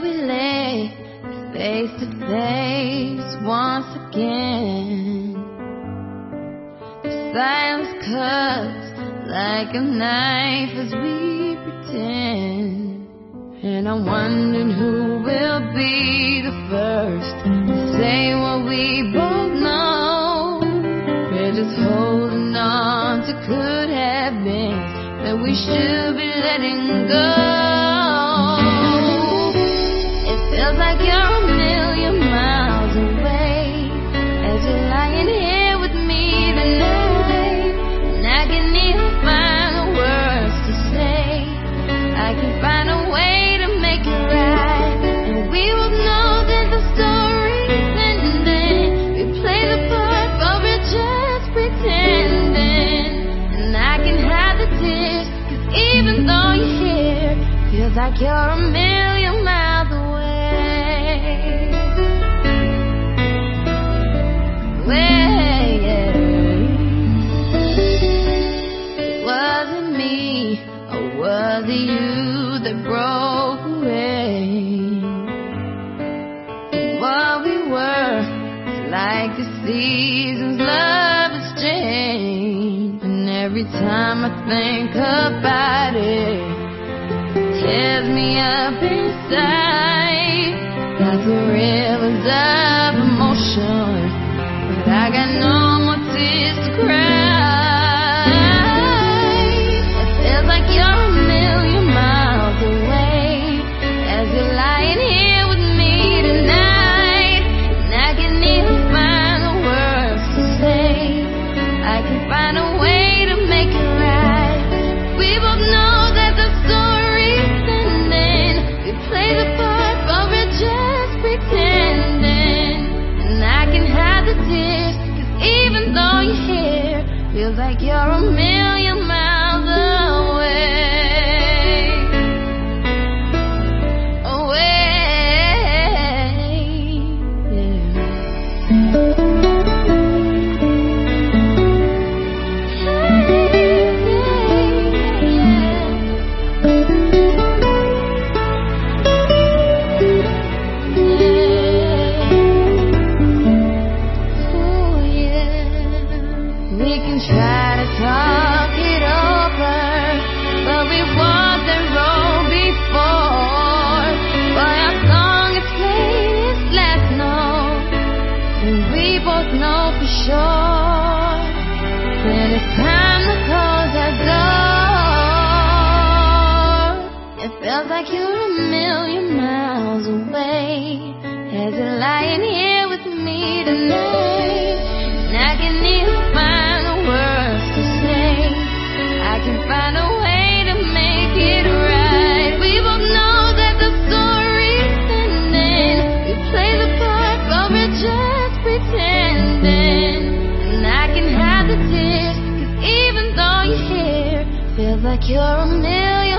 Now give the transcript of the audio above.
till we lay face to face once again. The silence cuts like a knife as we pretend, and I'm wondering who will be the first to say what we both know. We're just holding on to could have been that we should be letting go. It feels like you're a million miles away as you're lying here with me tonight, and I can even find the words to say. I can find a way to make it right, and we will know that the story's ending. We play the part, but we're just pretending, and I can hide the tears, 'cause even though you're here, feels like you're a million miles away. Was it me, or was it you that broke away? What we were is like the seasons, love has changed, and every time I think about it, tears me up inside. Like the rivers of emotion, but I got no more tears to cry. It feels like you're a million miles away as you're lying here with me tonight, and I can even find the words to say. I can find a way to make it right. We both know that the story's ending. We play the part, but we're just pretending, and I can hide the tears, 'cause even though you're here, feels like you're a million miles away. We can try to talk it over, but we walked that road before. But our song is playing its last note, and we both know for sure that it's time to close that door. It feels like you're a million miles away as you're lying here with me tonight, and I can even find the words to say. I can find a way to make it right. We both know that the story's ending. We play the part, but we're just pretending, and I can hide the tears, 'cause even though you're here, feels like you're a million